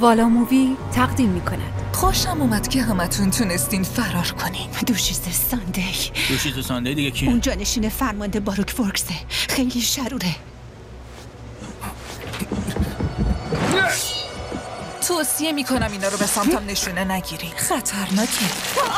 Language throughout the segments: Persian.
والا مووی تقدیم میکند. خوشم اومد که همتون تونستین فرار کنین. دوشیزه ساندی دیگه کیه؟ اون جانشین فرمانده باروک ورکسه. خیلی شروره. توصیه میکنم اینا رو به سمتم نشونه نگیرین. خطرناکه.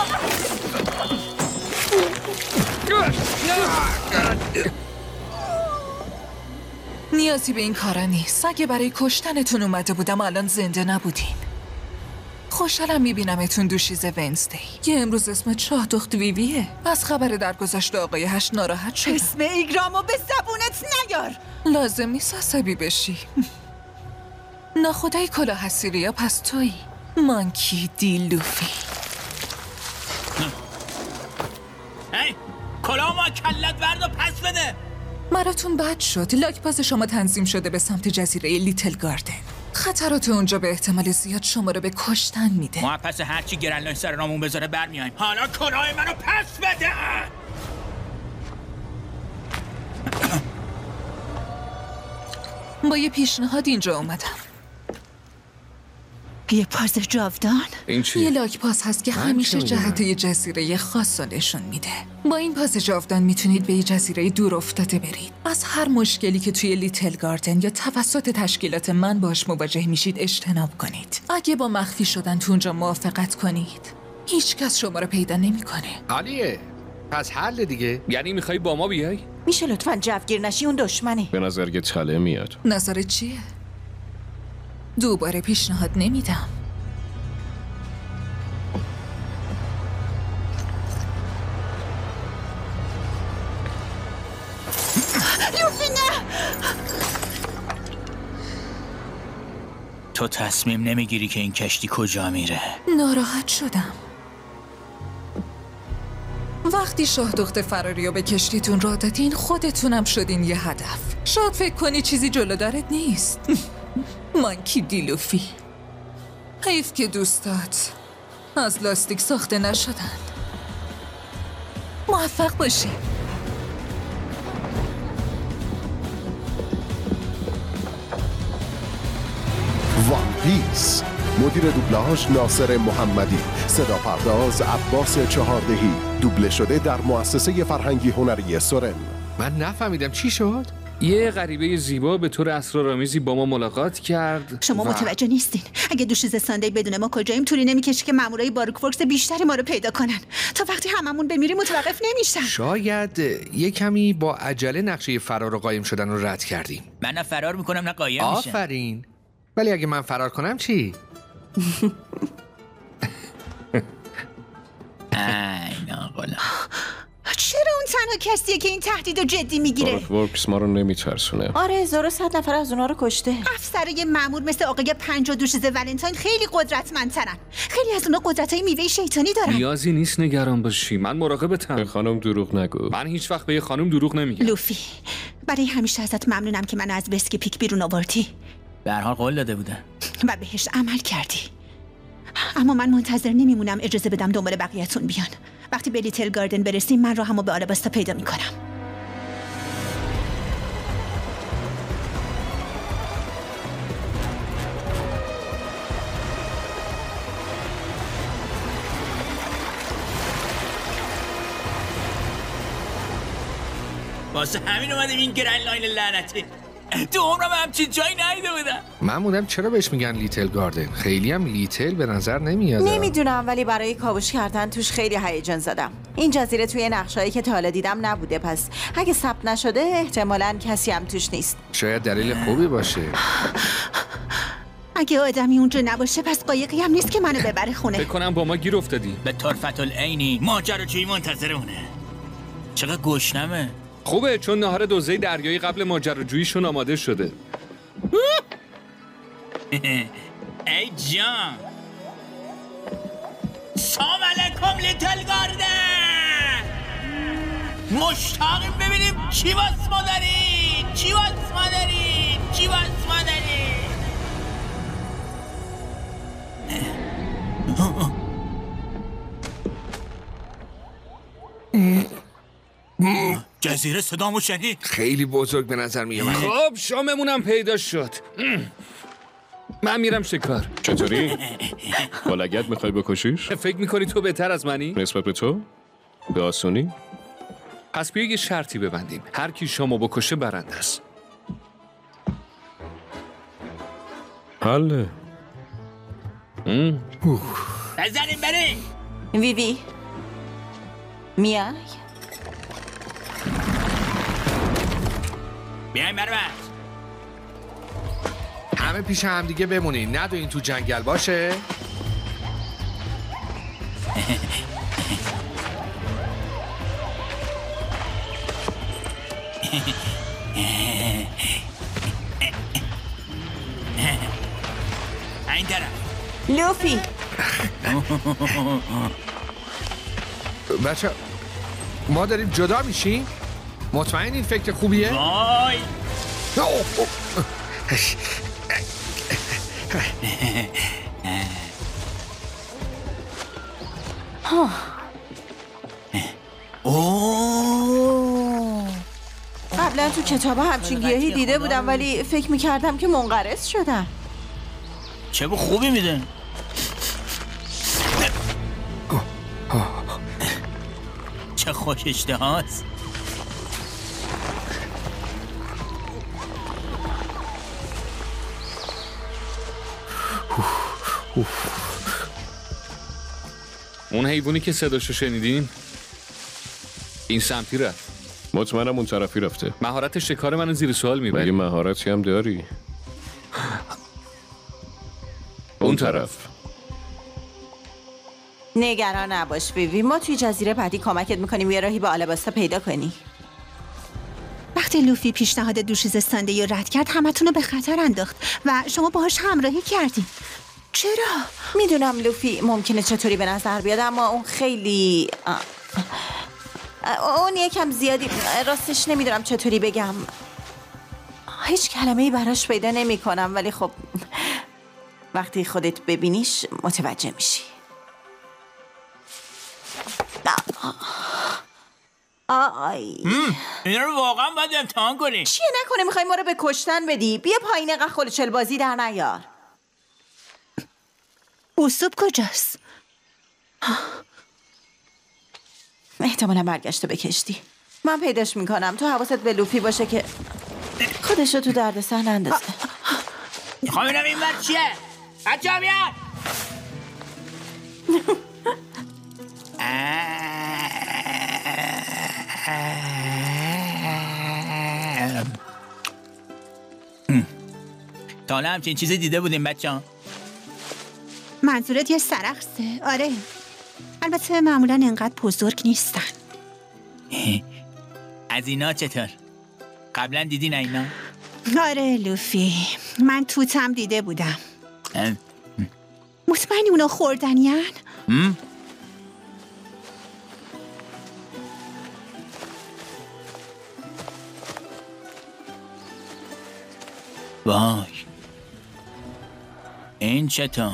نیازی به این کارا نیست. اگه برای کشتنتون اومده بودم الان زنده نبودین. خوشحالم میبینمتون دوشیزه ونزدی. یه امروز اسم شاه دخت ویویه. از خبر درگذشت آقای هشت ناراحت شدم. اسم ایگرامو به زبونت نیار. لازم نیست عصبی بشی. ناخدای کلاه حسیریا پس تویی مانکی دی لوفی. هی کلاه ما کلت ورد و پس بده. مراتون بد شد. لاک‌پاز شما تنظیم شده به سمت جزیره لیتل گاردن. خطرات اونجا به احتمال زیاد شما رو به کشتن میده. ما پس هرچی گرنلاین سر رامون بذاره برمیایم. حالا کلاه منو پس بده. با یه پیشنهاد اینجا اومدم. یه پاز جاودان؟ این چی؟ یه لاک‌پاز هست که همیشه جهت یه جزیره خاص نشون میده. با این پاز جاودان میتونید به یه جزیره دور افتاده برید. از هر مشکلی که توی لیتل گاردن یا توسط تشکیلات من باش مواجه میشید اجتناب کنید. اگه با مخفی شدن تو اونجا موافقت کنید، هیچ کس شما رو پیدا نمیکنه. عالیه. پس حل دیگه. یعنی میخوای با ما بیای؟ میشه لطفاً جوگیر نشی، اون دشمنه. به نظر یه تله میاد. نظرت چیه؟ دوباره پیشنهاد نمیدم. لوفی نه! تو تصمیم نمیگیری که این کشتی کجا میره؟ ناراحت شدم. وقتی شاه دخت فراری رو به کشتیتون راه دادین خودتونم شدین یه هدف. شاید فکر کنی چیزی جلو درت نیست. مانکی دی لوفی. حیف که دوستات از لاستیک ساخته نشدن. موفق باشی. وان پیس. مدیر دوبلاژ ناصر محمدی. صدا پرداز عباس چهاردهی. دوبله شده در مؤسسه فرهنگی هنری سورن. من نفهمیدم چی شد؟ یه غریبه زیبا به طور اسرارآمیزی با ما ملاقات کرد. شما متوجه نیستین. اگه دوشیزه ساندی بدون ما کجاییم طولی نمیکشه که مامورای باروک ورکس بیشتری ما رو پیدا کنن. تا وقتی هممون بمیریم متوقف نمیشن. شاید یه کمی با عجله نقشه فرار و قایم شدن رو رد کردیم. من نه فرار میکنم نه قایم میشم. آفرین. ولی اگه من فرار کنم چی؟ ای ناقلا. چرا اون تنها کسیه که این تهدید رو جدی میگیره؟ باروک ورکس ما رو نمیترسونه. آره 1100 نفر از اونها رو کشته. افسرای مأمور مثل آقای 5 و دوشیزه ولنتاین خیلی قدرتمندترن. خیلی از اونها قدرتای میوه شیطانی دارن. نیازی نیست نگران باشی. من مراقبتم. به خانم دروغ نگو. من هیچ وقت به یه خانم دروغ نمیگم. لوفی، برای همیشه ازت ممنونم که منو از وسکی پیک بیرون آوردی. به هر حال قول داده بودن و بهش عمل کردی. اما من منتظر نمیمونم اجازه بدم دنبال بقیه‌تون بیان. وقتی به لیتل گاردن برسیم من راهمو به آلاباستا پیدا میکنم. واسه همین اومدیم این گرنلاین لعنتی. تو عمرم همچین جایی ندیده بودم. من موندم چرا بهش میگن لیتل گاردن؟ خیلی هم لیتل به نظر نمیاد. نمیدونم ولی برای کاوش کردن توش خیلی هیجان زدم. این جزیره توی نقشه‌ای که تا حالا دیدم نبوده، پس اگه ثبت نشده احتمالاً کسی هم توش نیست. شاید دلیل خوبی باشه. اگه آدمی اونجا نباشه پس قایقی هم نیست که منو ببره خونه. فکر کنم با ما گیر افتادی. به طرفت العینی ماجراجویی منتظرونه. چقدر گشنمه. خوبه چون نهار دوزه دریایی قبل ماجراجوییشون آماده شده. ای جان. سلام علیکم لیتل گاردن. مشتاقیم ببینیم چی واس ما دارید. چی واس ما دارید. چی واس ما دارید. جزیره صدامو شنید؟ خیلی بزرگ به نظر میاد. خب شاممونم پیدا شد. من میرم شکار. چطوری؟ با لگد میخوای بکشیش؟ فکر میکنی تو بهتر از منی؟ نسبت به تو؟ به آسونی؟ پس بیا یه شرطی ببندیم. هر کی شامو بکشه برنده است. حله. بزنیم بریم. ویوی میای؟ بیایم بربر. همه پیش هم دیگه بمونین، ندوین تو جنگل باشه. این طرف. لوفی بچه ما داریم جدا میشیم؟ مطمئن این فکر خوبیه؟ وای. قبلا تو کتابا همچین گیاهی دیده بودم ولی فکر میکردم که منقرض شدم. چه بو خوبی میده. چه خوش اشتهاست. اون حیوانی که صداشو شنیدین این سمتی رفت. مطمئنم اون طرفی رفته. مهارت شکار منو زیر سوال مگه میبری. مهارتی هم داری؟ اون طرف. نگران نباش ویوی، ما توی جزیره بعدی کمکت میکنیم یه راهی به آلاباستا پیدا کنی. وقتی لوفی پیشنهاد دوشیزه رو رد کرد همتون رو به خطر انداخت و شما باهاش همراهی کردین. چرا؟ میدونم لوفی ممکنه چطوری به نظر بیاد اما اون خیلی اون یکم زیادی، راستش نمیدونم چطوری بگم، هیچ کلمه‌ای براش پیدا نمی کنم ولی خب وقتی خودت ببینیش متوجه میشی. اینا رو واقعا باید امتحان کنی. چیه نکنه میخوای ما رو به کشتن بدی؟ بیا پایین اینقدر خلوچل بازی در نیار. اوسوب کجاست؟ احتمالا برگشته به کشتی. من پیداش میکنم، تو حواست به لوفی باشه که خودشو تو دردسر نندازه. میخوام ببینم این بر چیه. بچه ها بیان. تا حالا همچین چیزی دیده بودیم بچه ها؟ منظورت یه سرخسه؟ آره، البته معمولا انقدر بزرگ نیستن. از اینا چطور؟ قبلا دیدین اینا؟ آره لوفی، من توتم دیده بودم. مطمئنی اونا خوردنیان؟ وای این چطور؟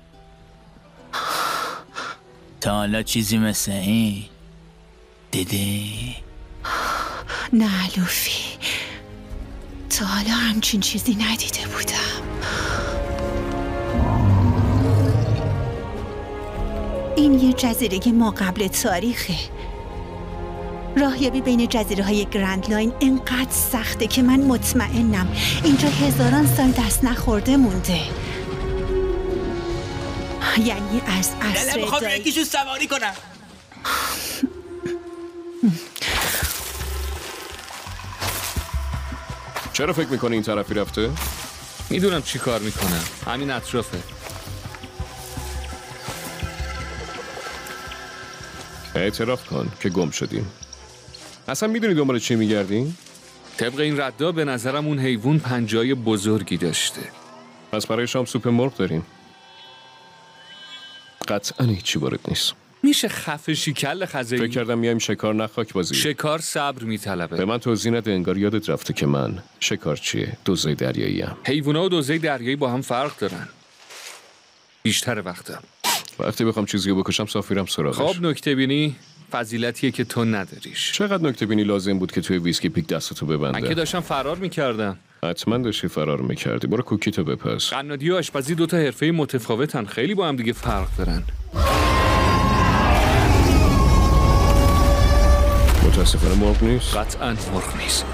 تا حالا چیزی مثل این دیدی؟ نه لوفی، تا حالا همچین چیزی ندیده بودم. این یه جزیره ما قبل تاریخه. راهیابی بین جزیره های گرند لاین اینقدر سخته که من مطمئنم اینجا هزاران سال دست نخورده مونده. یعنی از عصر میخوام یکیشو سواری کنم. چرا فکر میکنی این طرفی رفته؟ میدونم چی کار میکنم. همین اطرافه. اعتراف کن که گم شدیم. اصلا میدونی دنبال چی میگردیم؟ طبق این ردا به نظرم اون حیوان پنجه‌های بزرگی داشته. پس برای شام سوپ مرغ داریم. قطعا هیچی وارد نیست. میشه خفه شی کله خزه‌ای؟ فکر کردم میایم شکار نه خاک بازی. شکار صبر میطلبه. به من توضیح نده، انگار یادت رفته که من شکار چیه؟ دوزه دریایی ام. حیونا و دوزه دریایی با هم فرق دارن. بیشتر وقتم وقتی بخوام چیزی رو بکشم سافیرم سراغش. خب نکته بینی فضیلتیه که تو نداریش. چقدر نکته بینی لازم بود که توی ویسکی پیک دستتو ببنده؟ من که داشتم فرار میکردم. حتما داشتی فرار میکردی. برو کوکیتو بپز. قنادی و آشپزی دوتا حرفه متفاوتن، خیلی با هم دیگه فرق دارن. متاسفانه مرغ نیست. قطعاً مرغ نیست.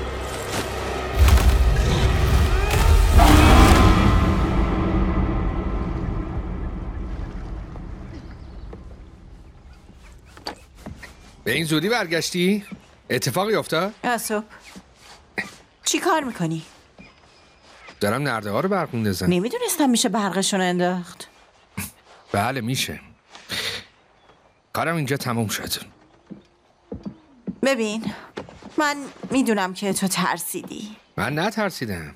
به این زودی برگشتی؟ اتفاقی افتاد؟ آسوب چی کار میکنی؟ دارم نرده ها رو برق میندازم. نمیدونستم میشه برقشون انداخت. بله میشه. کارم اینجا تموم شد. ببین من میدونم که تو ترسیدی. من نترسیدم.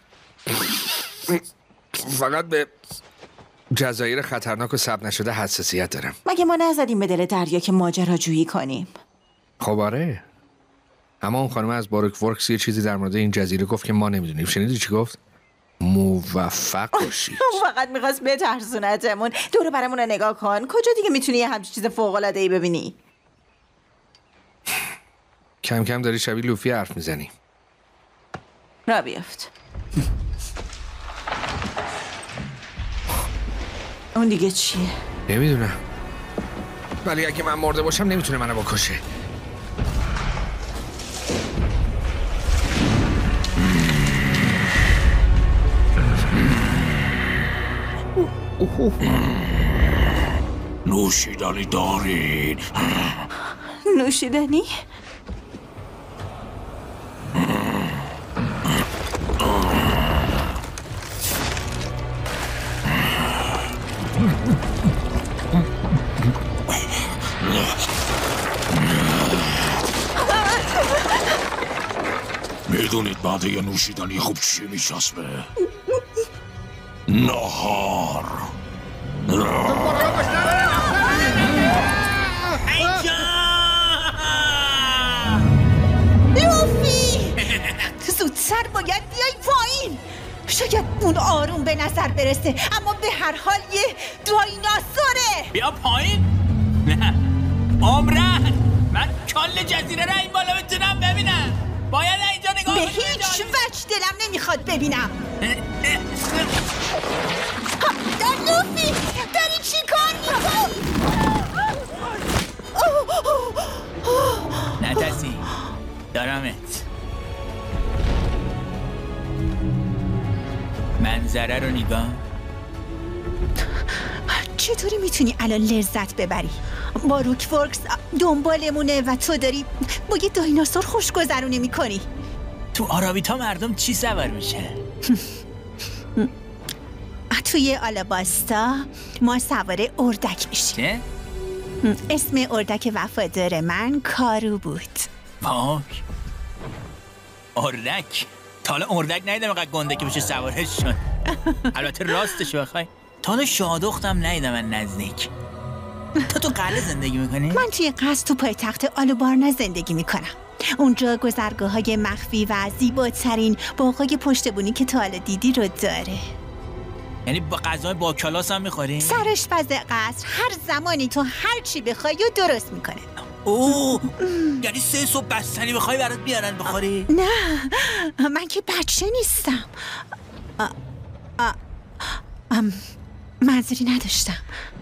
فقط به جزایر خطرناک و ثبت نشده حساسیت دارم. مگه ما نزدیم به دل دریا که ماجراجویی کنیم؟ خب آره. اما اون خانم از باروک ورکس یه چیزی در مورد این جزیره گفت که ما نمیدونیم. شنیدی چی گفت؟ موفق باشید. فقط میخواست بترسونتمون. دور برمون رو نگاه کن. کجا دیگه میتونی یه همچین چیز فوق‌العاده‌ای ببینی؟ کم کم داری شبیه لوفی حرف میزنی. را بیافت. اون دیگه چیه؟ نمیدونم. ولی اگه من مرده باشم نمیتونه منو بکشه. نوشیدنی دارین؟ نوشیدنی؟ میدونید بعد یه نوشیدنی خوب چی میچسبه؟ نهار. لوفی زودتر باید بیای پایین. شاید اون آروم به نظر برسه اما به هر حال یه دایناسوره. بیا پایین؟ نه عمرن من کل جزیره را این بالا بتونم ببینم. باید اینجا نگاه به هیچ وجه دلم نمیخواد ببینم. لوفی داری چی کار میکنی؟ نترسی دارمت. منظره رو نگاه. چطوری میتونی الان لذت ببری؟ باروک ورکس دنبالمونه و تو داری با یه دایناسور خوشگذرونی میکنی. تو آرابیتا مردم چی سوار میشه؟ توی آلاباستا ما سوار اردک میشیم. چه؟ اسم اردک وفادار من کارو بود. پاک اردک. تا حالا اردک ندیدم اینقدر گنده که بشه سوارش شد. البته راستش بخوای تا حالا شادختم ندیدم من نزدیک. تو قلعه زندگی میکنی؟ من توی قصر تو پایتخت آلوبارنا زندگی میکنم. اونجا گذرگاه‌های مخفی و زیباترین باغ‌های پشتبونی که تا حالا دیدی رو داره. یعنی با غذای با کلاس هم میخوری؟ سرآشپز قصر هر زمانی تو هر چی بخوای و درست میکنه. اوه یعنی 3 صبح بستنی بخوای برات بیارن بخوری؟ نه من که بچه نیستم. منظوری نداشتم.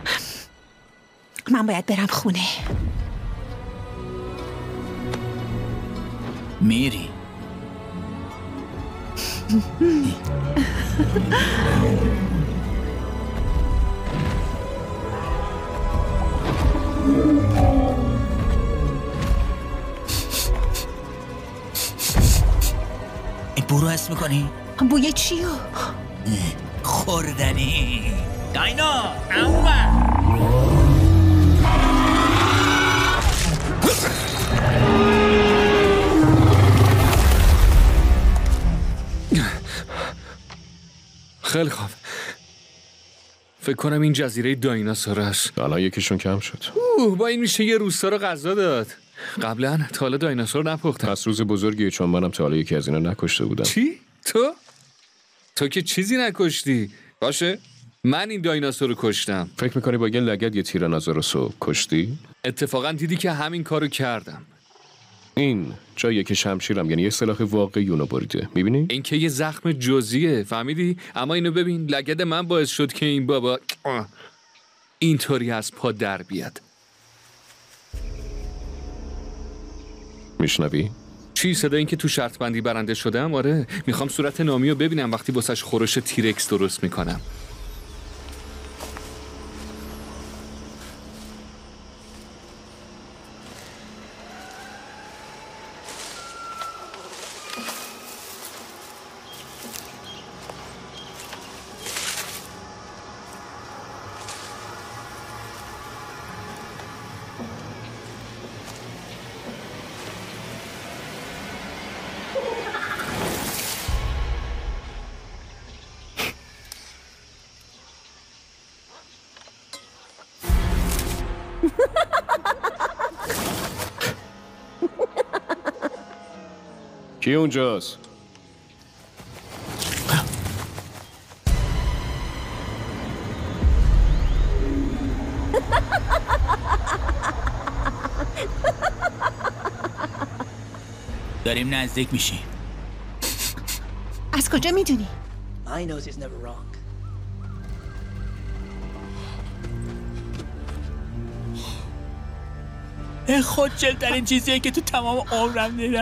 من باید برم خونه. میری؟ این برو حس میکنی؟ بوی چیو؟ خوردنی. داینا اما خیلی خوب. فکر کنم این جزیره دایناسور است. الان یکیشون کم شد. با این میشه یه روستا رو غذا داد. قبلا تا حالا دایناسور نپختم. پس روز بزرگیه، چون منم تا حالا یکی از اینا نکشته بودم. چی؟ تو که چیزی نکشتی. باشه من این دایناسور رو کشتم. فکر میکنی با یه لگد یه تیرانوزوروس رو کشتی؟ اتفاقا دیدی که همین کارو کردم. این جاییه که شمشیرم یعنی یه سلاح واقعی اونو بریده. میبینی؟ این که یه زخم جزئیه، فهمیدی؟ اما اینو ببین، لگد من باعث شد که این بابا اینطوری از پا در بیاد. میشنوی؟ چی صدا این که تو شرط بندی برنده شدم؟ آره، میخوام صورت نامی رو ببینم وقتی واسش خورش تیرکس درست میکنم. کی اونجاست؟ داریم نزدیک میشیم. از کجا میدونی؟ خودجلترین چیزیه که تو تمام عمرم دیدم.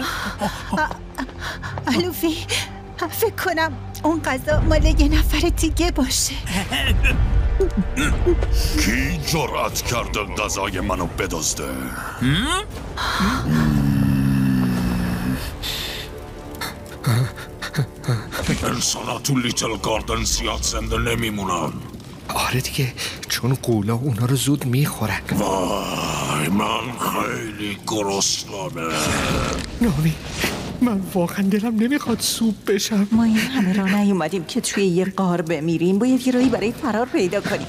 آلوفی، فکر کنم اون غذا مال یه نفر دیگه باشه. کی جرأت کرده غذای منو بدزده؟ انسانا تو لیتل گاردن زیاد زنده نمیمونن. آره دیگه، چون قولا اونا رو زود میخورن. وای، من خیلی گرسنمه. نامی، من واقعا دلم نمیخواد سوپ بشم. ما این همه را نیومدیم که توی یه غار بمیریم. باید یه راهی برای فرار پیدا کنیم.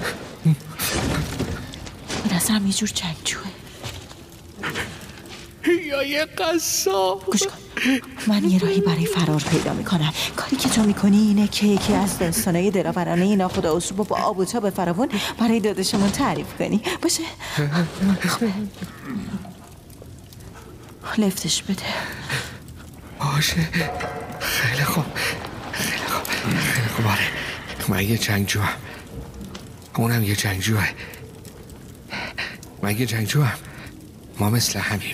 به نظرم یه جور جنگجوه یا یه قصاب. گوش کن، من یه راهی برای فرار پیدا میکنم. کاری که تو میکنی اینه که یکی از داستانای دلاورانه ناخدا اسروبو با آب و تاب فراوون برای داداشمون تعریف کنی. باشه؟ لفتش بده. باشه، خیلی خوب. آره، من یه جنگجوام. اونم یه جنگجوه. من یه جنگجوام. ما مثل همیم.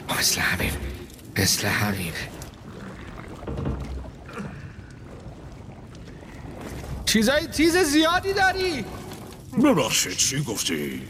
چیزای تیز زیادی داری؟ ببخشید، چی گفتی؟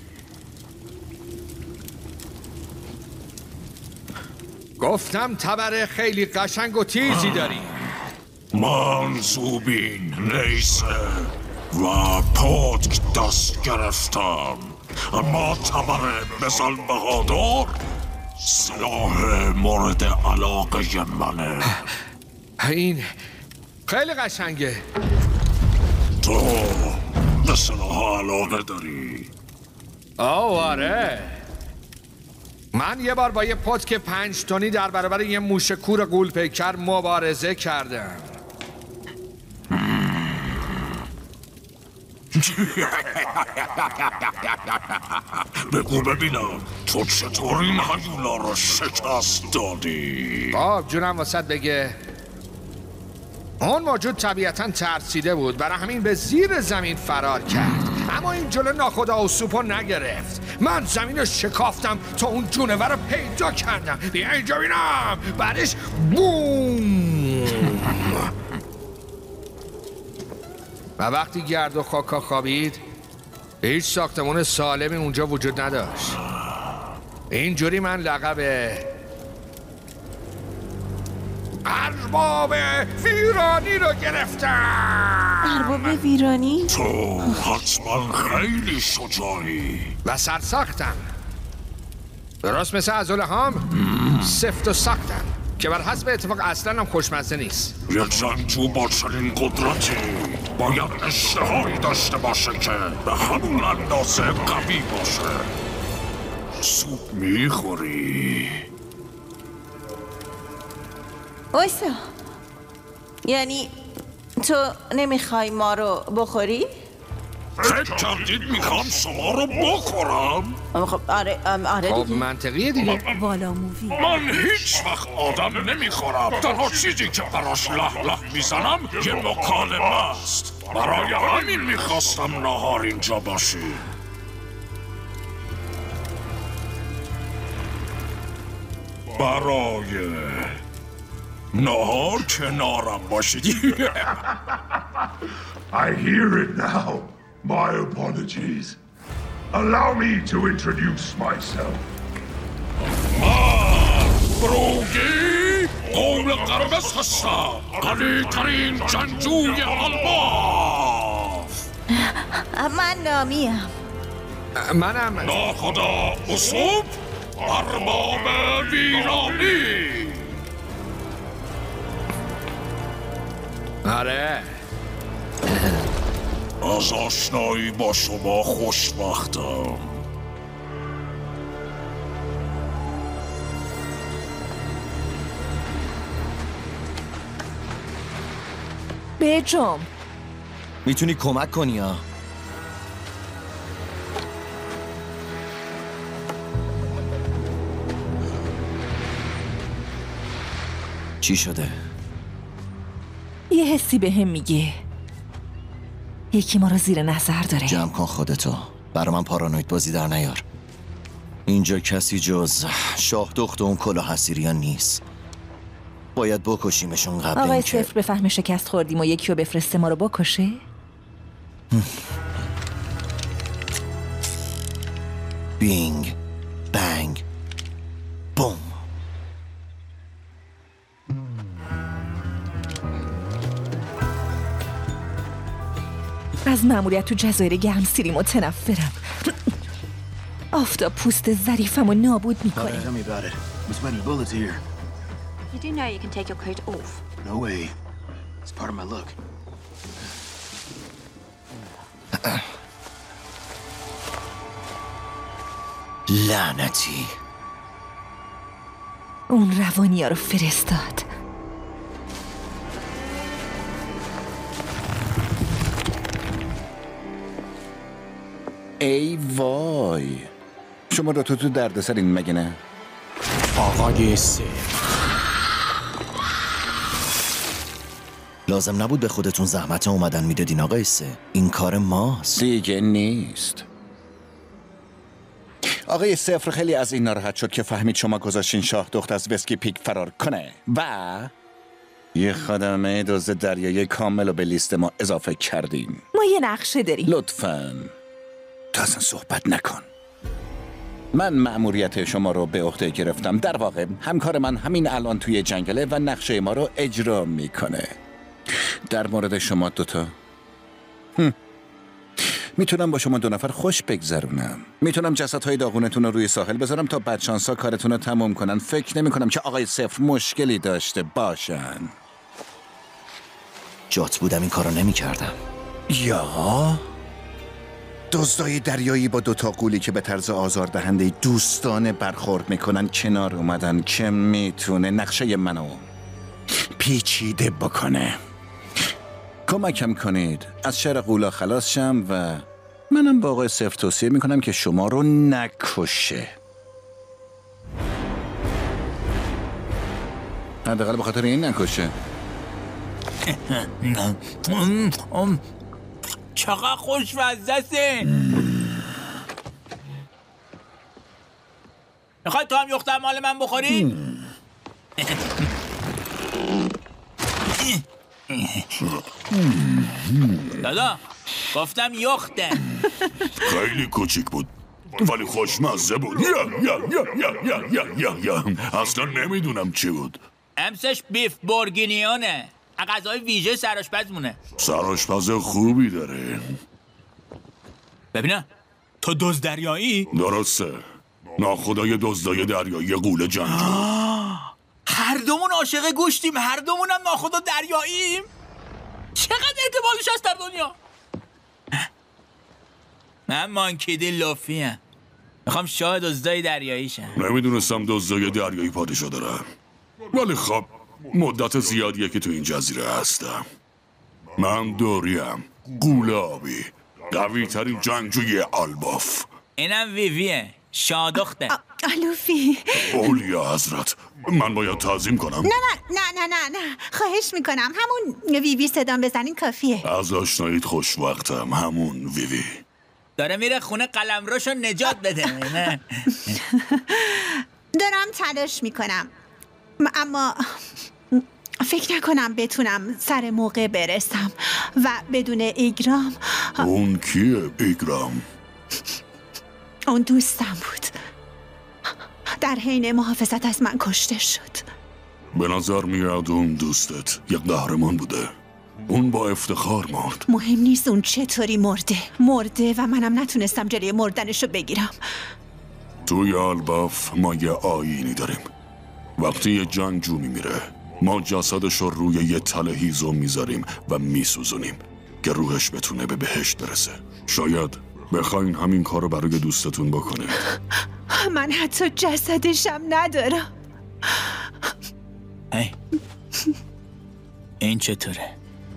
گفتم تبر خیلی قشنگ و تیزی داری. من زوبین، نیسه و پتک دست گرفتم، اما تبر مثل بهادر سلاح مورد علاقه منه. این خیلی قشنگه. تو به سلاح علاقه داری؟ آره، من یه بار با یه پتک 5 تنی در برابر یه موش کور غول پیکر مبارزه کردم. بگو ببینم تو چطور این هیولا رو شکست دادی؟ خب جونم واسط بگه. اون موجود طبیعتا ترسیده بود، برای همین به زیر زمین فرار کرد، اما این جلو ناخدا و سوپو نگرفت. من زمین رو شکافتم تا اون جونور رو پیدا کردم. بیا اینجا بینم. بعدش بوم. و وقتی گرد و خاکا خوابید، هیچ ساختمون سالمی اونجا وجود نداشت. اینجوری من لقب ارباب ویرانی رو گرفتم. ارباب ویرانی؟ تو حتما خیلی شجاعی و سرسختم، درست مثل عضله‌هام سفت و سختم که بر حسب اتفاق اصلا هم خوشمزه نیست. یه جنگجو با چنین قدرتی باید اشتهایی داشته باشه که به همون اندازه قوی باشه. سوپ میخوری؟ وایسا، یعنی تو نمیخوای ما رو بخوری؟ فکر کردید میخوام شما رو بخورم؟ خب آره خب دیگه. منطقیه دیگه. والا مووی. من هیچ وقت آدم نمیخورم. تنها چیزی که براش له له میزنم یه مکالمه است. برای همین میخواستم نهار اینجا باشی. برای نهار کنارم باشید. I hear it now. My apologies. Allow me to introduce myself. بروگی قوم قرمز هستم. قوی ترین جنگجوی الباف. من نامیم. منم. ناخدا اصوب ارباب ویرانی. آره. از آشنایی با شما خوشبختم. بجم. میتونی کمک کنی ها؟ چی شده؟ یه حسی به هم میگه یکی ما رو زیر نظر داره. جمع کن خودتو. برا من پارانوید بازی در نیار. اینجا کسی جز شاه دخت و اون کلاه حسیریان نیست. باید بکشیمشون قبل آقای اینکه صفر بفهم شکست خوردیم و یکی رو بفرسته ما رو بکشه. بینگ بنگ بوم. از مأموریت تو جزایر گرمسیری متنفرم. آفتاب پوست ظریفم و نابود میکنه. Tell me about it. There's many bullets here. You do know you can take your coat off. No way. It's part of my look. لعنتی. اون روانیا رو فرستاد. ای وای، شما رو تو دردسرین مگه نه؟ آقای سه لازم نبود به خودتون زحمت اومدن میدادین آقای سه. این کار ماست. دیگه نیست. آقای صفر خیلی از این ناراحت شد که فهمید شما گذاشتین شاه دخت از وسکی پیک فرار کنه و یه خدمه دزد دریایی کامل رو به لیست ما اضافه کردین. ما یه نقشه داریم. لطفاً تا اصلا صحبت نکن. من مأموریت شما رو به عهده گرفتم. در واقع همکار من همین الان توی جنگله و نقشه ما رو اجرا میکنه. در مورد شما دوتا میتونم با شما دو نفر خوش بگذرونم. میتونم جسدهای داغونتون رو روی ساحل بذارم تا بدشانسا کارتون رو تموم کنن. فکر نمی کنم که آقای صفر مشکلی داشته باشن. جات بودم این کارو نمی کردم. یا دزدای دریایی با دوتا قولی که به طرز آزاردهنده دوستانه برخورد میکنن کنار اومدن که میتونه نقشه منو پیچیده بکنه. کمکم کنید از شر قولا خلاص شم و منم با آقای صفر توصیه میکنم که شما رو نکشه. حداقل به خاطر این نکشه. چقدر خوشمزه‌سه. میخوای تو هم یختم مال من بخوری؟ دادا گفتم یخته. خیلی کوچیک بود ولی خوشمزه بود. اصلا نمیدونم چی بود. امسش بیف بورگینیونه. غذای ویژه سرآشپز مونه. سرآشپز خوبی داره. ببینم تو دزد دریایی؟ درسته. ناخدای دزدای دریایی قول جنگجو. هر دومون عاشق گوشتیم. هر دومون هم ناخدا دریاییم. چقدر احتمالش هست در دنیا؟ من مانکیدی لوفیم. میخوام شاه دزدای دریایی شم. نمیدونستم دزدای دریایی پادشاه دارم. ولی خب مدت زیادیه که تو این جزیره هستم. من دوریم. قول آبی. قوی ترین جنگجوی الباف. اینم ویویه، شادخته. آلوفی. اولیا حضرت، من باید تعظیم کنم؟ نه خواهش میکنم همون ویوی صدام بزنین کافیه. از آشناییت خوشوقتم، همون ویوی. داره میره خونه قلمروشو نجات بده. نه دارم تلاش میکنم اما فکر نکنم بتونم سر موقع برسم و بدون ایگرام. اون کیه ایگرام؟ اون دوستم بود، در حین محافظت از من کشته شد. به نظر میاد اون دوستت یک قهرمان بوده. اون با افتخار مرد. مهم نیست اون چطوری مرده و منم نتونستم جلوی مردنشو بگیرم. توی الباف ما یه آیینی داریم. وقتی یه جنگجو میمیره ما جسدش رو روی یه تله هیزم میذاریم و میسوزونیم که روحش بتونه به بهشت برسه. شاید بخواین همین کارو برای دوستتون بکنید. من حتی جسدشم ندارم. این چطوره؟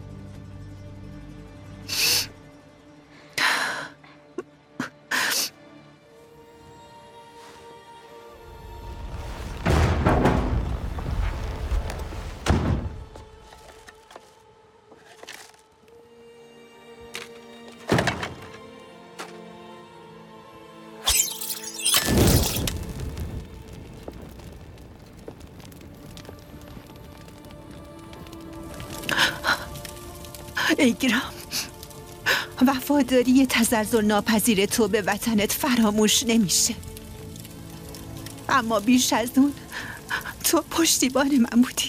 ایگرام، وفاداری تزلزل ناپذیر تو به وطنت فراموش نمیشه، اما بیش از اون تو پشتیبان من بودی.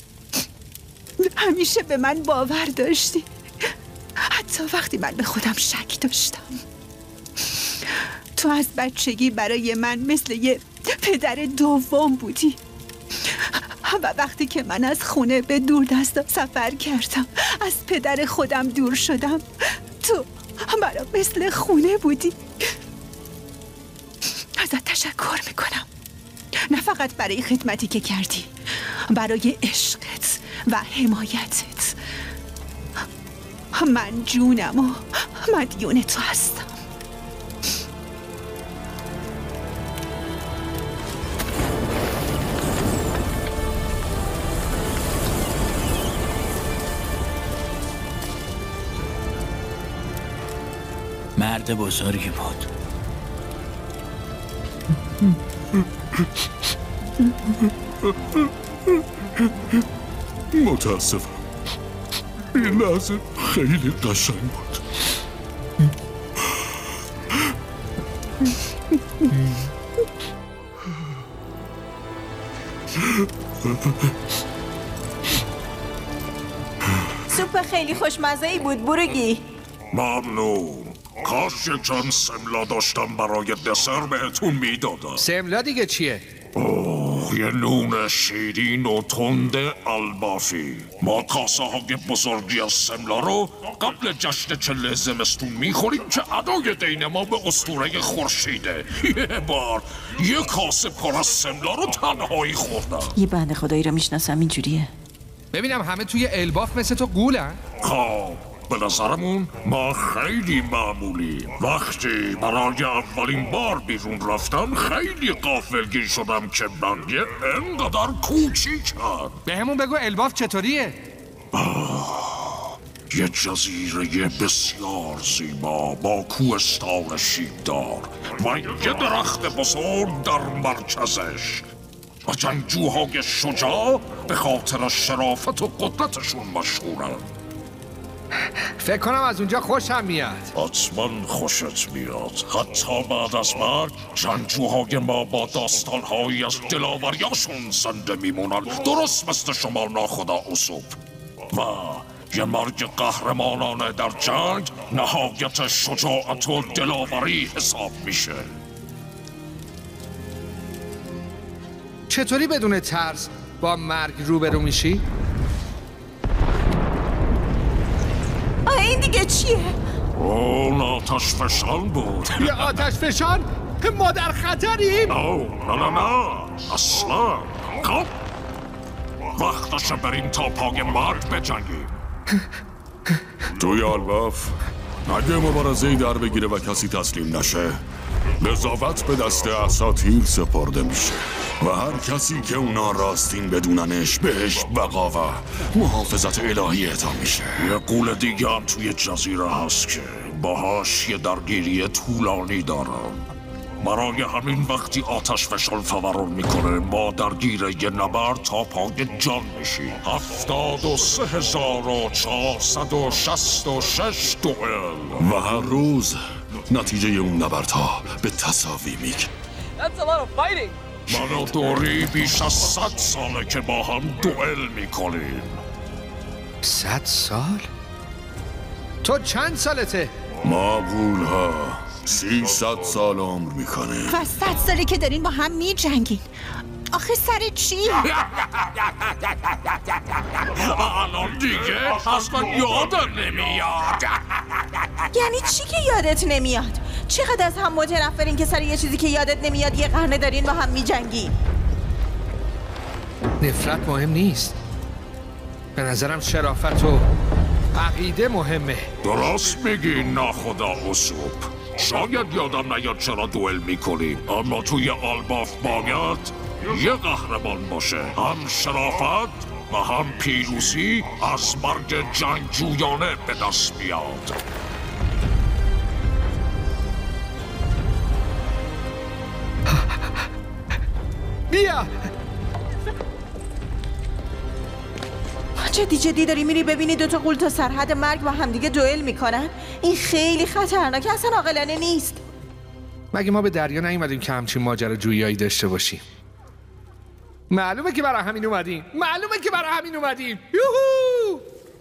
همیشه به من باور داشتی، حتی وقتی من به خودم شک داشتم. تو از بچگی برای من مثل یه پدر دوم بودی و وقتی که من از خونه به دوردستا سفر کردم، از پدر خودم دور شدم، تو برام مثل خونه بودی. ازت تشکر میکنم، نه فقط برای خدمتی که کردی، برای عشقت و حمایتت. من جونم و مدیون تو هستم. مرد بزرگی بود. متاسفم، این لحظه خیلی قشنگ بود. سوپ خیلی خوشمزه‌ای بود بروگی. ممنون. کاش یک چند سملا داشتم برای دسر بهتون میدادم. سملا دیگه چیه؟ اوه، یه نون شیرین و تند البافی. ما کاسه های بزرگی از سملا رو قبل جشن چله زمستون میخوریم که ادای دین ما به اسطوره خورشیده. یه بار یه کاسه پر از سملا رو تنهایی خوردم. یه بنده خدایی رو میشناسم اینجوریه. ببینم همه توی الباف مثل تو گولن؟ خب به نظرمون ما خیلی معمولی. وقتی برای اولین بار بیرون رفتم خیلی غافلگیر شدم که بقیه انقدر کوچیکن. به همون بگو الباف چطوریه؟ یه جزیره بسیار زیبا با کوهستان شیبدار و یه درخت بزرگ در مرکزش و جنگجوهای شجاع به خاطر شرافت و قدرتشون مشهورن. فکر کنم از اونجا خوشم میاد. حتما خوشت میاد. حتی بعد از مرگ جنگجوهای ما با داستانهایی از دلاوریاشون زنده میمونن، درست مثل شما ناخدا اصوب. و یه مرگ قهرمانانه در جنگ نهایت شجاعت و دلاوری حساب میشه. چطوری بدون ترس با مرگ روبرو میشی؟ این دیگه چیه؟ اون آتش فشان بود. یه آتش فشان؟ ما در خطریم؟ نه اصلا. خب وقتشه بریم تا پای مرگ بجنگیم. توی الباف اگه مبارزه‌ای در بگیره و کسی تسلیم نشه، قضاوت به دست اساطیر سپرده میشه و هر کسی که اونا راستین بدوننش بهش بقا و محافظت الهی اعطا میشه. یه غول دیگه هم توی جزیره هست که باهاش یه درگیری طولانی دارم. برای همین وقتی آتش فشان فوران میکنه ما درگیر یه نبرد تا پای جان میشیم. 73466 دوئل و هر روز نتیجه اون نبردها به تساوی میگه. من و دوری بیش از 100 ساله که با هم دوئل میکنیم. 100 سال؟ تو چند سالته؟ ما غول‌ها 300 سال عمر میکنیم. و 100 ساله که دارین با هم میجنگین. آخه سر چی؟ الان دیگه اصلا یادم نمیاد. یعنی چی که یادت نمیاد؟ چقدر از هم متنفرین که سر یه چیزی که یادت نمیاد یه قرنه دارین با هم میجنگین؟ نفرت مهم نیست. به نظرم شرافت و عقیده مهمه. درست میگی ناخدا اسوب. شاید یادم نیاد چرا دوئل میکنیم، اما توی آلباف باید یه قهرمان باشه. هم شرافت و هم پیروزی از مرگ جنگجویانه به دست بیاد. بیا! جدی داری میری ببینی دوتا غول تا سرحد مرگ با همدیگه دوئل میکنن؟ این خیلی خطرناکه، اصلا عاقلانه نیست. مگه ما به دریا نیومدیم که همچین ماجراجوییایی داشته باشیم؟ معلومه که برای همین اومدیم. یوهو!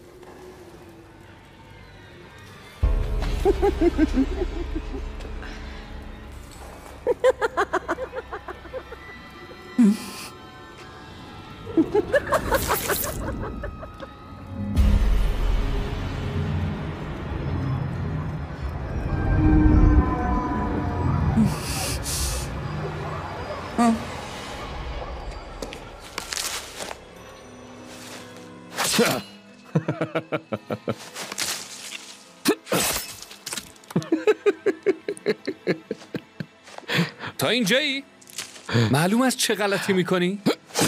تا اینجایی؟ معلوم است چه غلطی میکنی؟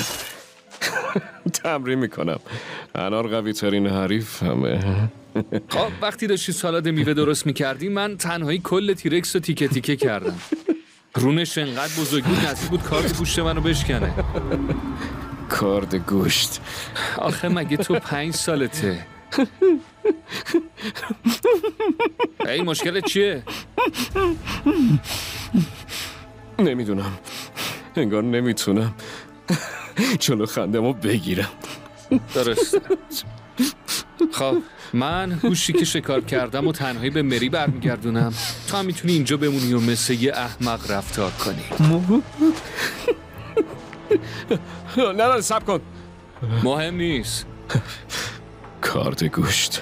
تمرین میکنم. انار قوی ترین حریف همه. خب وقتی داشتی سالاد میوه درست میکردی من تنهایی کل تیرکس رو تیکه تیکه کردم. رونش انقدر بزرگ بود نزدیک بود کارد گوشت منو بشکنه. کارد گوشت؟ آخه مگه تو 5 سالته؟ ای مشکلت چیه؟ نمیدونم. انگار نمیتونم جلو خندمو بگیرم. درسته. خب من گوشتی که شکار کردم و تنهایی به مری برمیگردونم. تو هم میتونی اینجا بمونی و مثل یه احمق رفتار کنی. نه صبر کن. مهم نیست. کارد گوشت.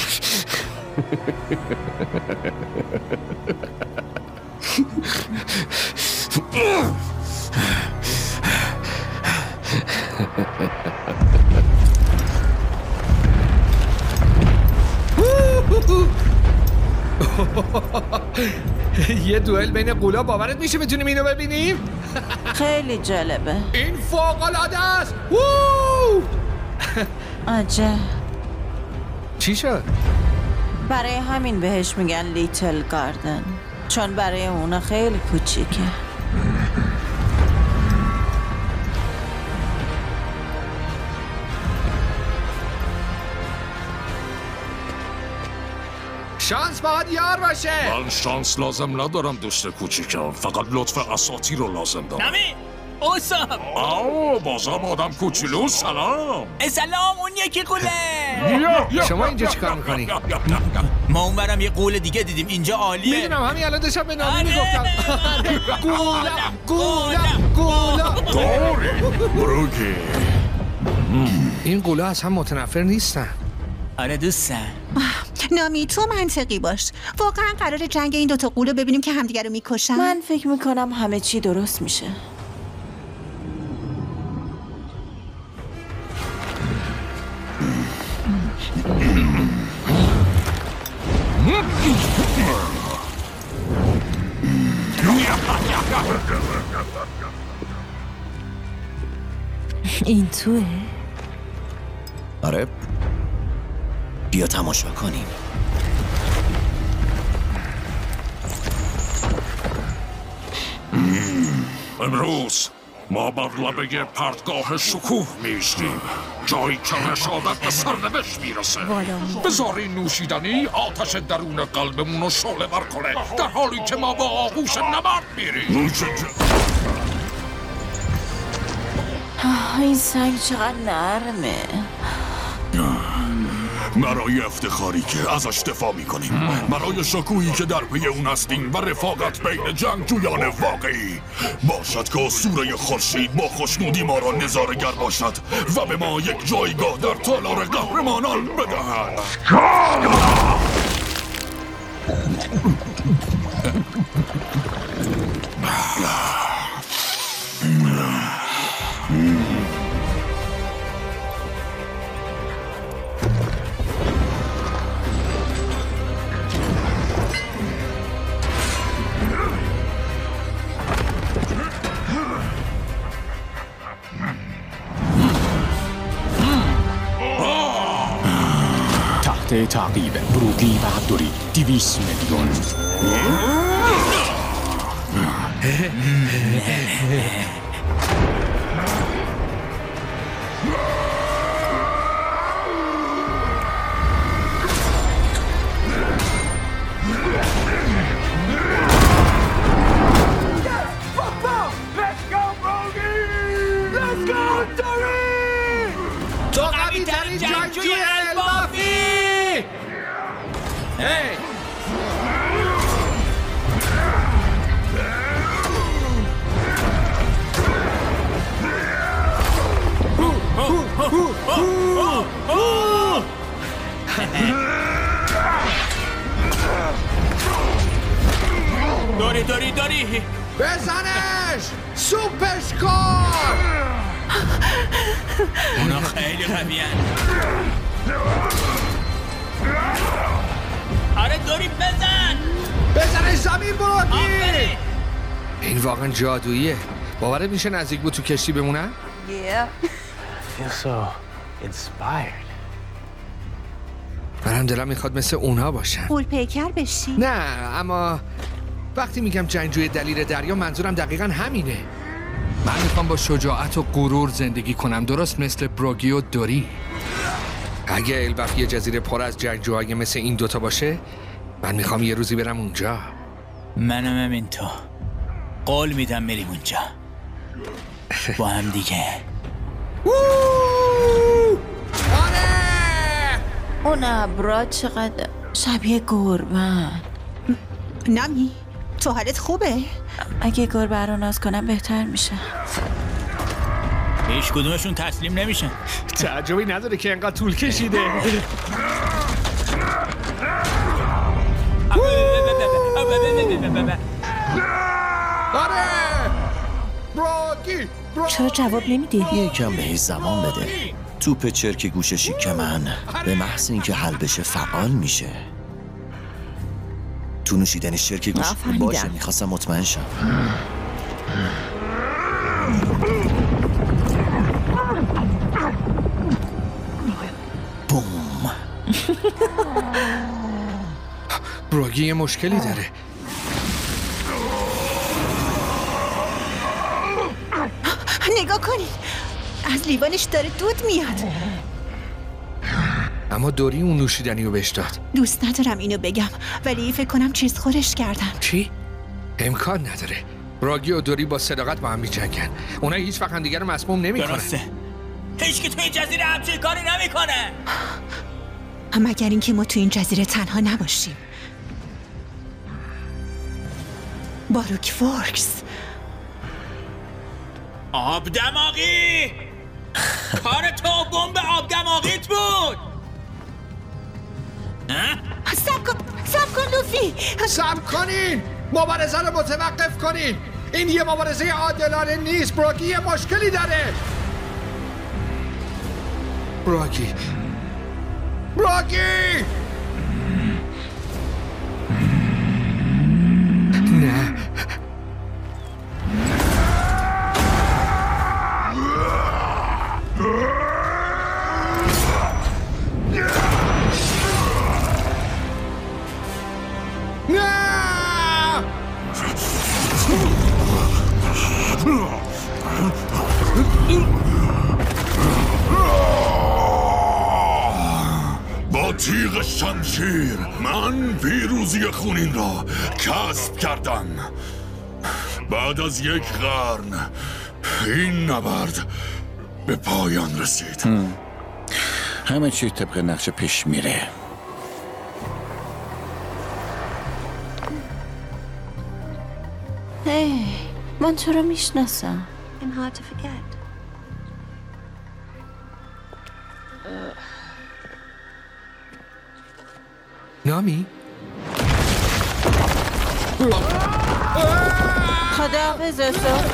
یه دوئل بین غولا باورت میشه بتونیم اینو ببینیم؟ خیلی جالبه. این فوق‌العاده است. عجب. چی شد؟ برای همین بهش میگن لیتل گاردن، چون برای اونا خیلی کوچیکه. شانس باید یار باشه. من شانس لازم ندارم دوست کوچیکم، فقط لطف اساطیر رو لازم دارم. نمی اوسام. بازم آدم کوچولو. سلام. سلام. اون یکی قوله. شما اینجا چیکار میکنی؟ ما اونورم یه قول دیگه دیدیم. اینجا عالیه. میدونم همین الان داشتم به نامی میگفتم. قولا داری بروگی. این قولا از هم متنفر نیستن. آره دوستم. نامی تو منطقی باش. واقعا قرار جنگ این دوتا قولو ببینیم که همدیگه رو میکشن؟ من فکر میکنم همه چی درست میشه. این توه؟ آره، بیا تماشا کنیم. امروز ما بر لبه پرتگاه شکوه می‌ایستیم، جایی که رشادت به سرنوشت میرسه. بذارین نوشیدنی آتش درون قلبمون رو شعله ور کنه، در حالی که ما با آغوش نبرد میریم. این سنگ چقدر نرمه. برای افتخاری که ازش دفاع میکنیم، برای شکوهی که در پی اون هستیم و رفاقت بین جنگجویان واقعی. باشد که اسطوره خورشید با خوشنودی ما را نظاره‌گر باشد و به ما یک جایگاه در تالار قهرمانان بدهد. تحت تعقیب بروگلی و عبدوری 200 میلیون. تو قوی ترین جنگجوی المافی! داری بزنش! سوپش کن! اونا خیلی قوی‌ان. آره داری بزنش زمین بروگی! این واقعا جادوییه. باورت میشه نزدیک بود تو کشتی بمونن؟ Yeah. feel so inspired. منم دلم میخواد مثل اونها باشم. پول پیکر بشی؟ نه، اما وقتی میگم جنگجوی دلیر دریا منظورم دقیقا همینه. من میخوام با شجاعت و غرور زندگی کنم، درست مثل بروگی و دوری. اگه البف یه جزیره پر از جنگجوهای مثل این دوتا باشه، من میخوام یه روزی برم اونجا. منم همین تو. قول میدم بریم اونجا با هم دیگه. آره! اون ابرا چقدر شبیه گربن. نمی تو حالت خوبه؟ اگه گربه رو ناز کنم بهتر میشه. هیچ کدومشون تسلیم نمیشن. تعجبی نداره که انقدر طول کشیده. آره! بروگی! چرا جواب نمیدی؟ یکم بهش زمان بده. توپ چرک گوش شیک من به محض اینکه حل بشه فعال میشه. تو نوشیدن شرک گوش باشه، میخواستم مطمئن شم. بوم. بروگی یه مشکلی داره. نگاه کنید، از لیوانش داره دود میاد. اما دوری اون نوشیدنی رو بهش داد. دوست ندارم اینو بگم، ولی فکر کنم چیز خورش کردم. چی؟ امکان نداره. راگی و دوری با صداقت با هم می‌جنگن. اونا هیچ وقت همدیگه رو مسموم نمی‌کنن. درسته. هیچ کی تو این جزیره همچین کاری نمی‌کنه. مگر اینکه ما تو این جزیره تنها نباشیم. باروک فورکس. آب دماغی! کار تو بمب آب دماغیت بود! سب کن لوفی! سب کنین! مبارزه رو متوقف کنین! این یه مبارزه عادلانه نیست. بروگی یه مشکلی داره. بروگی! نه شمشیر من پیروزی خونین را کسب کردم. بعد از 1 قرن این نبرد به پایان رسید. همه چی طبق نقشه پیش میره. من تو رو میشناسم. I'm hard to forget. نامی؟ خداحافظ اوسوپ.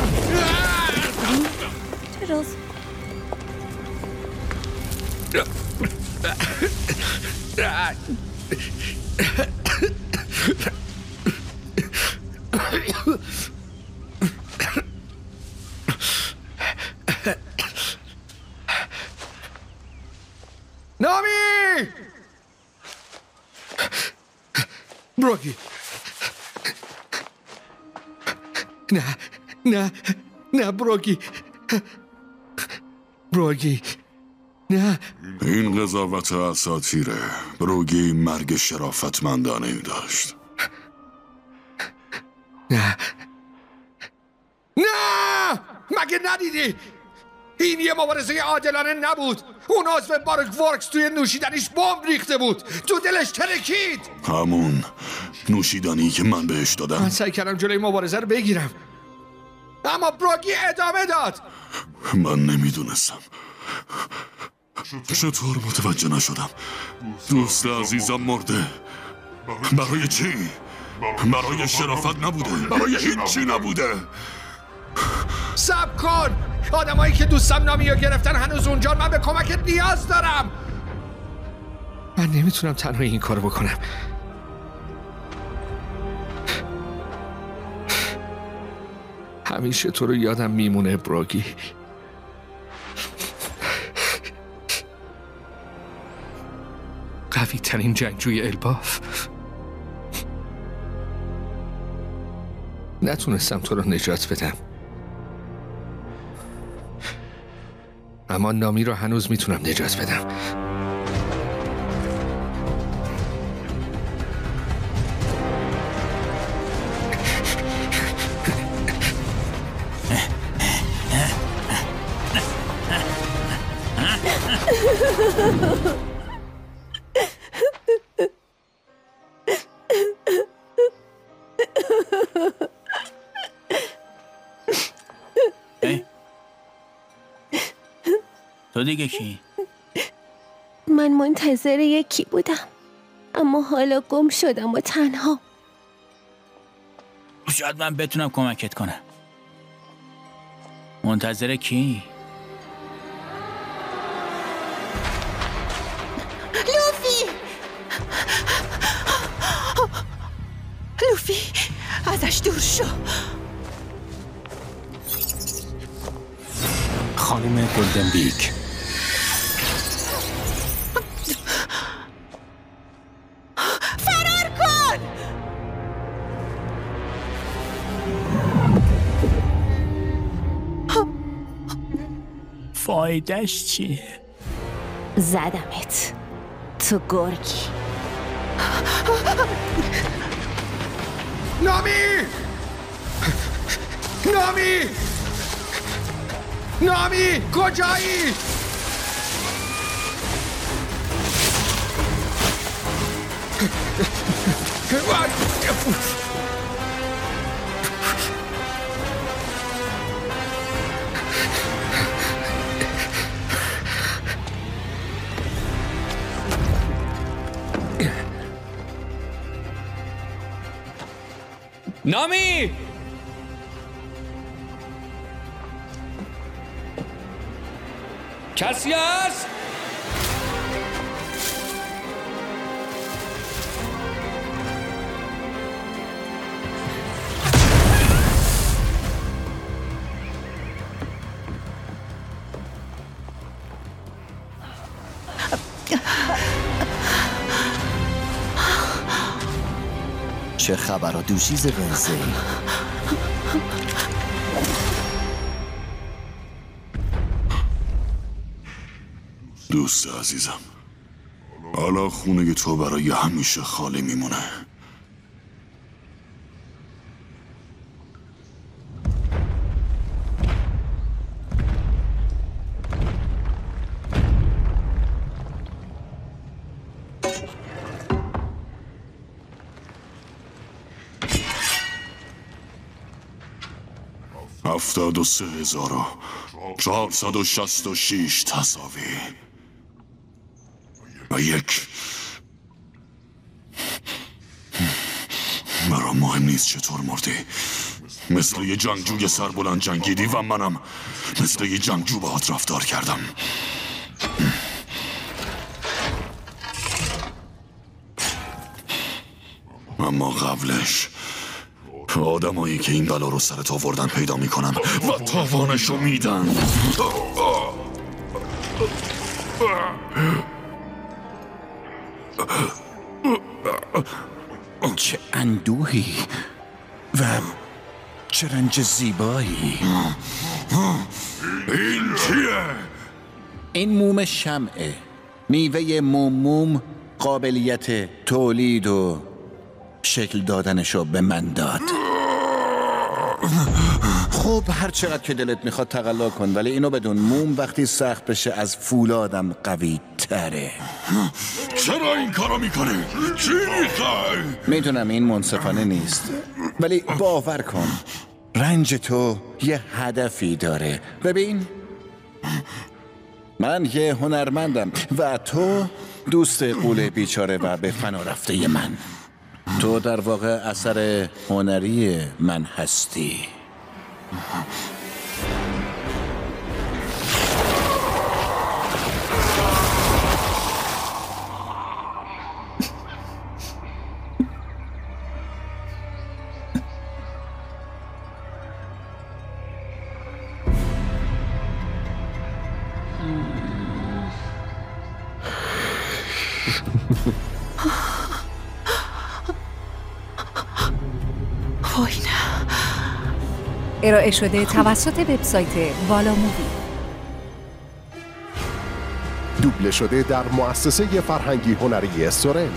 Toodles. نامی! بروگی نه بروگی نه. این قضاوت اساطیره. بروگی مرگ شرافتمندانه ای داشت. نه مگه ندیدی؟ این یه مبارزه عادلانه نبود. اون عضو بارک ورکس توی نوشیدنیش بمب ریخته بود، تو دلش ترکید. همون نوشیدنی که من بهش دادم. من سعی کردم جلوی مبارزه رو بگیرم، اما بروگی ادامه داد. من نمیدونستم. چطور متوجه نشدم؟ دوست عزیزم مرده. برای چی؟ برای شرافت نبوده، برای هیچی نبوده. صبر کن. آدمایی که دوستم نامی رو گرفتن هنوز اونجا. من به کمکت نیاز دارم. من نمیتونم تنهایی این کارو بکنم. همیشه تو رو یادم میمونه بروگی. قوی ترین جنگجوی الباف. نتونستم تو رو نجات بدم، اما نامی رو هنوز میتونم نجات بدم. تو دیگه کی؟ من منتظر یکی بودم، اما حالا گم شدم و تنها. شاید من بتونم کمکت کنم. منتظر کی؟ لوفی ازش دور شو. خانم گلدن بیک. فرار کن. فایدهش چیه؟ زدمت تو گرگی. نامی کجایی؟ نامی! کسی هست؟ چه خبر دوشیز ونزی؟ دوست عزیزم، حالا خونه تو برای همیشه خالی میمونه. $73,466 تصاوی و یک. برام مهم نیست چطور مردی. مثل یه جنگجوی سربلند جنگیدی و منم مثل یه جنگجو باهات رفتار کردم. اما قبلش آدمایی که این بلا رو سرت آوردن پیدا میکنن و تاوانشو میدن. چه اندوهی و چه رنج زیبایی. این چیه؟ این موم شمعه. میوه موم قابلیت تولید و شکل دادنشو به من داد. خب هر چقدر که دلت میخواد تقلا کن، ولی اینو بدون موم وقتی سخت بشه از فولادم قوی تره. چرا این کارو میکنه؟ چی میخوای؟ میدونم این منصفانه نیست، ولی باور کن رنج تو یه هدفی داره. ببین من یه هنرمندم و تو دوست قول بیچاره و به فنا رفته من. تو در واقع اثر هنری من هستی. ارائه شده توسط وبسایت والا مووی. دوبله شده در مؤسسه فرهنگی هنری سورن.